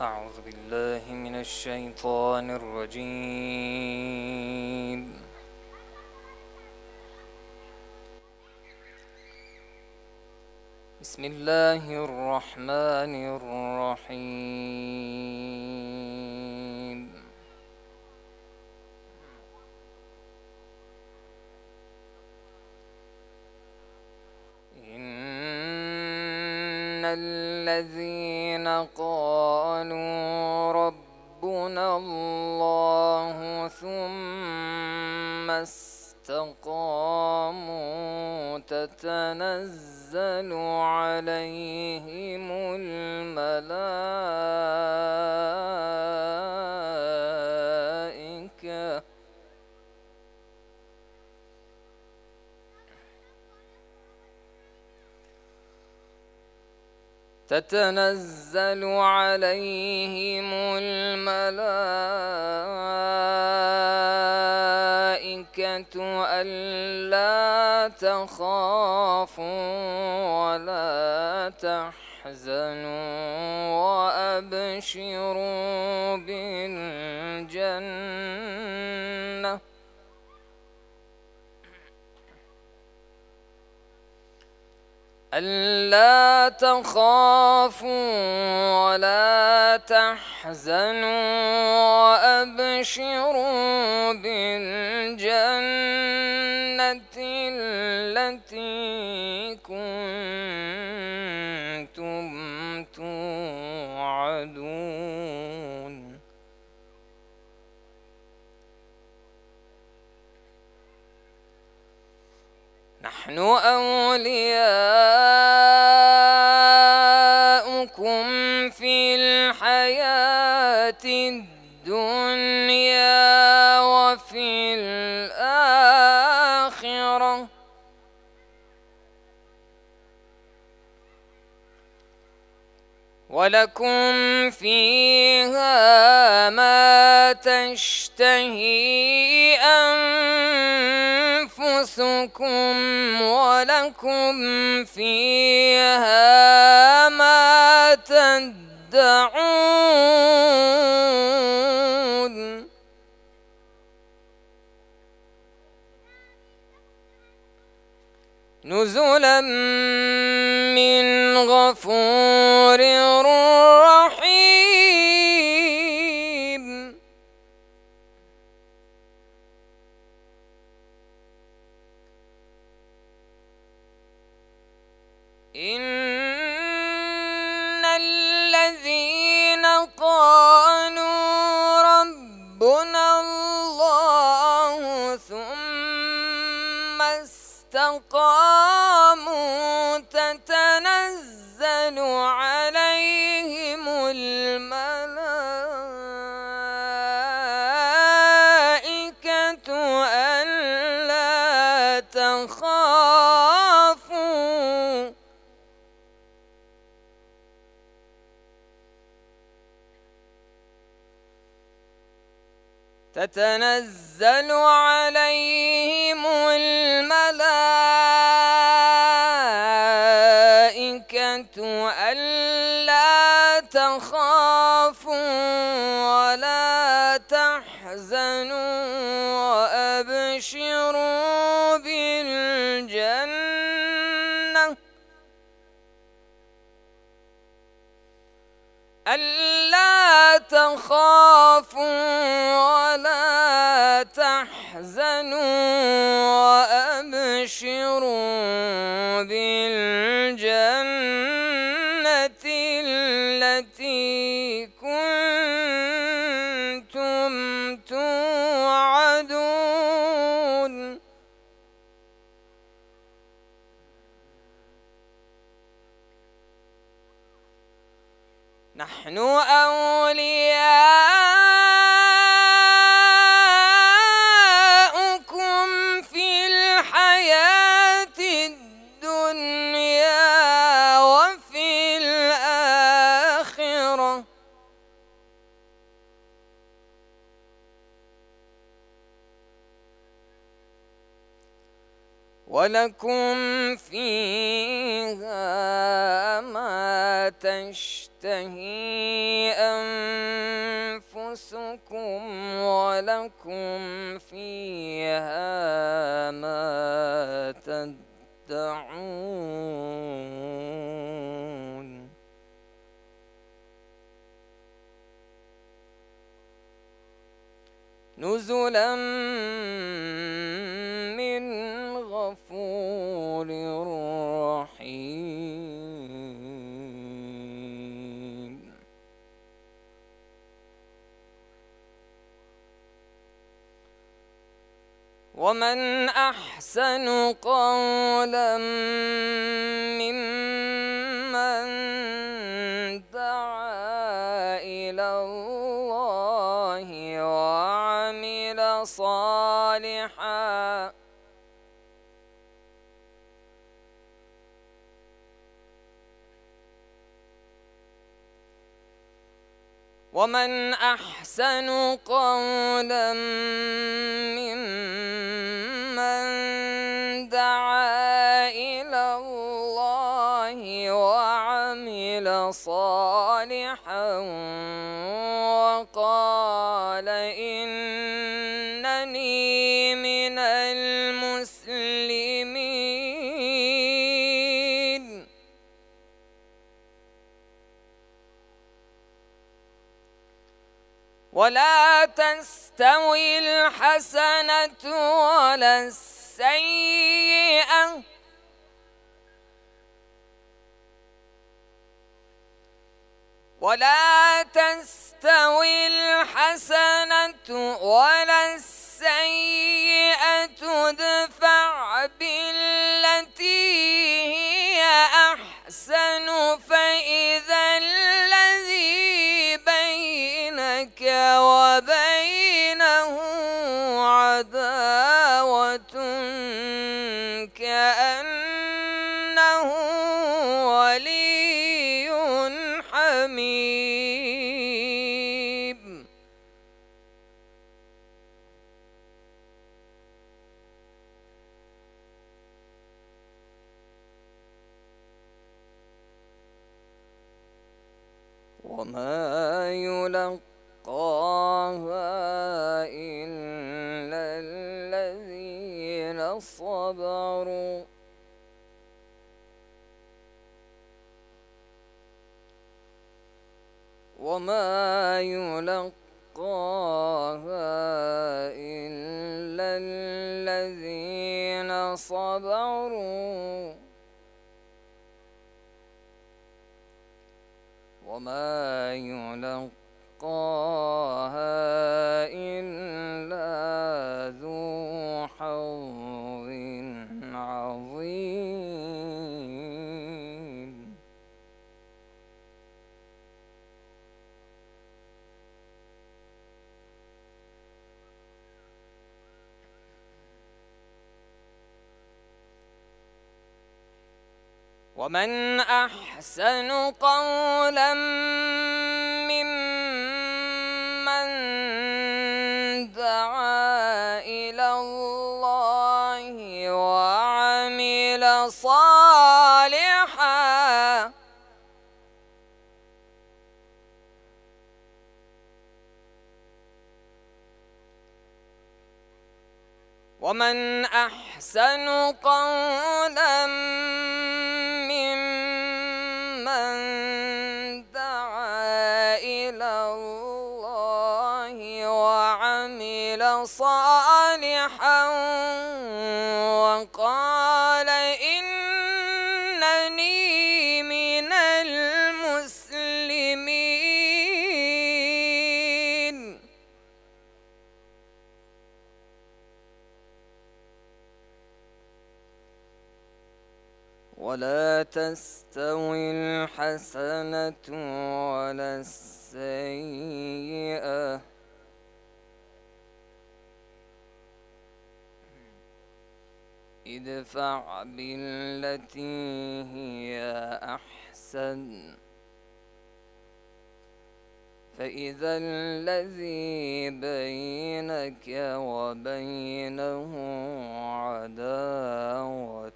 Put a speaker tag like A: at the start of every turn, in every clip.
A: أعوذ بالله من الشيطان الرجيم. بسم الله الرحمن الرحيم. إن الذين قالوا ربنا الله ثم استقاموا تتنزل عليهم الملائكة ألا تخافوا ولا تحزنوا وأبشروا بالجنة ألا تخافوا ولا تحزنوا وأبشروا بالجنة التي كنتم توعدون. نحن أولياؤكم في الحياة الدنيا وفي الآخرة ولكم فيها ما تشتهي أنفسكم ولكم فيها ما تدعون. نزلا من غفور رحيم. إن الذين قالوا ربنا الله ثم استقاموا تتنزل عليهم الملائكة ألا تخافوا تتنزل عليهم الملائكة ألا تخافوا ولا تحزنوا وأبشروا بالجنة ألا تخافوا ولا تحزنوا وأبشروا بالجنة التي كنتم توعدون. نحن أولياؤكم في الحياة الدنيا وفي الآخرة ولكم فيها ما تشتهي أنفسكم ولكم فيها ما تدعون. نزلا من غفور رحيم. ومن أحسن قولا ممن دعا إلى الله وعمل صالحا ومن أحسن قولا ممن دعا إلى الله وعمل صالحا وقال إنني من المسلمين. ولا تستوي الحسنة ولا السيئة ولا تستوي الحسنة ولا السيئة ادفع بالتي هي أحسن فإذا الذي بينك وبينه عداوة كأنه ولي حميم. وما يلقاها إلا الذين صبروا وما يلقاها إلا الذين صبروا وما يلقاها إلا ذو حظ عظيم. ومن أحسن قولا ممن دعا إلى الله وعمل صالحا ومن أحسن قولا ممن دعا إلى الله وعمل صالحا وقال إنني من المسلمين. ولا تستوي الحسنة ولا السيئة ادفع بالتي هي أحسن فإذا الذي بينك وبينه عداوة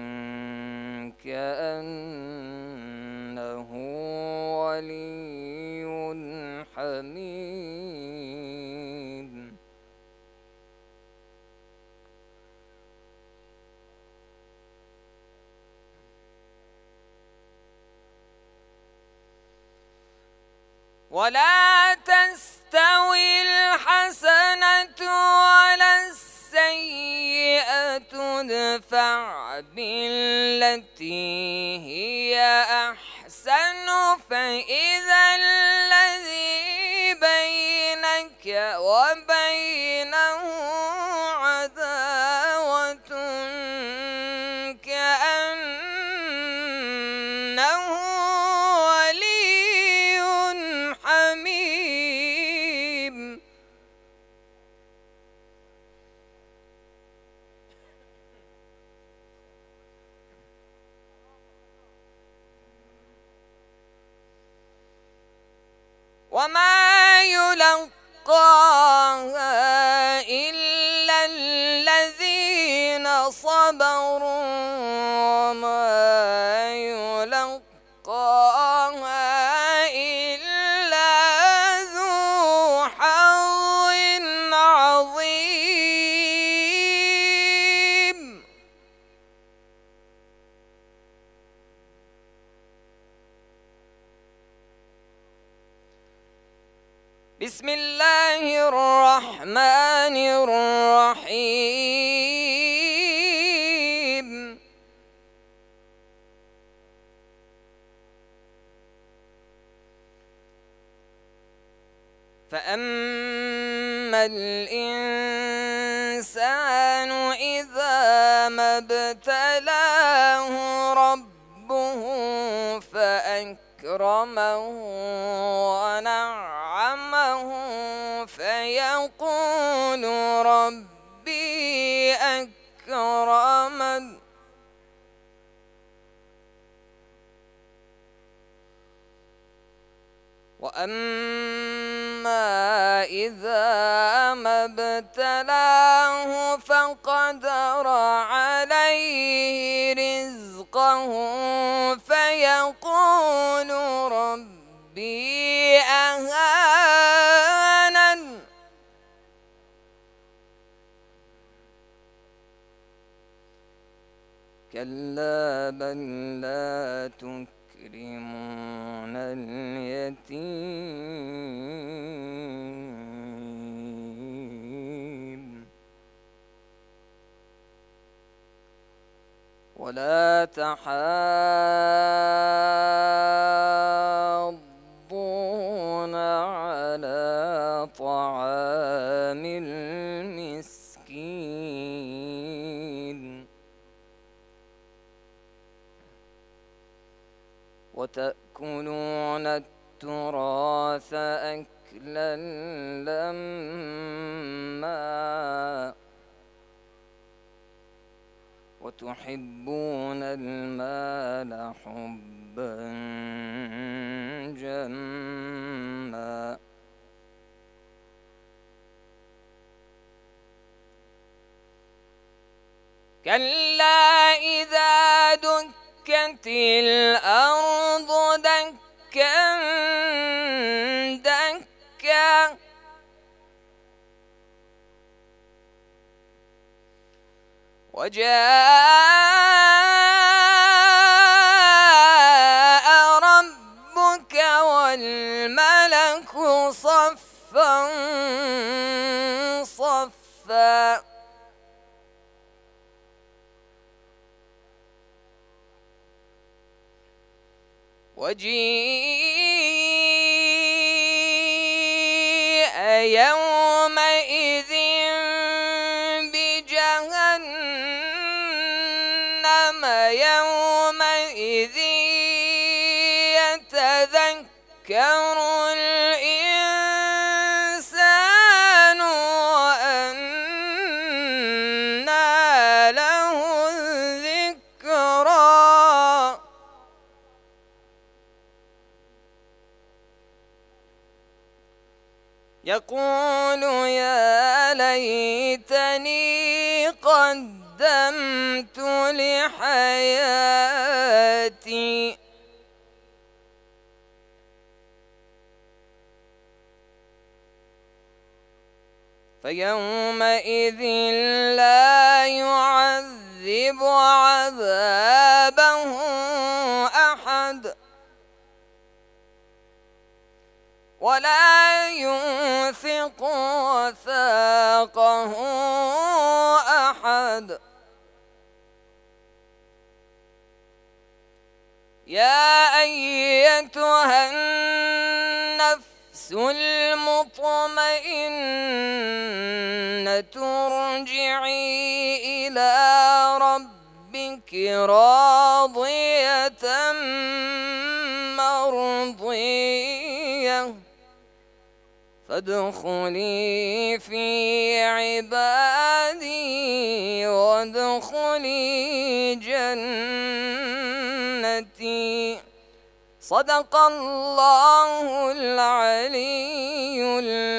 A: كأنه ولي حميم. ولا تستوي الحسنة ولا السيئة ادفع بالتي هي أحسن فإذا الذي بينك وبينه عداوة كأنه ولي حميم. وما يلقاها إلا الذين صبروا وما يلقاها إلا ذو حظ عظيم. بسم الله الرحمن الرحيم. فأما الإنسان إذا ما ابتلاه ربه فأكرمه ونعمه فيقول ربي أكرمن. وأما إذا ما ابتلاه فقدر عليه رزقه فيقول ربي أهانن. كلا بل لا تكرمون اليتيم ولا تحاضون على طعام المسكين وتأكلون التراث أكلا لما وتحبون المال حبا جما كلا إذا دكت الأرض دكا دكا وجاء ربك والملك صفا صفا وجيء يومئذ بجهنم يومئذ يتذكر الإنسان وأنى له الذكرى يقول يا ليتني قدمت لحياتي فيومئذ لا يعذب عذابه أحد ولا يوثق وثاقه أحد. يا أيتها النفس المطمئنة ارجعي إلى ربك راضية مرضية فادخلي في عبادي وادخلي جنتي. صدق الله العلي العظيم.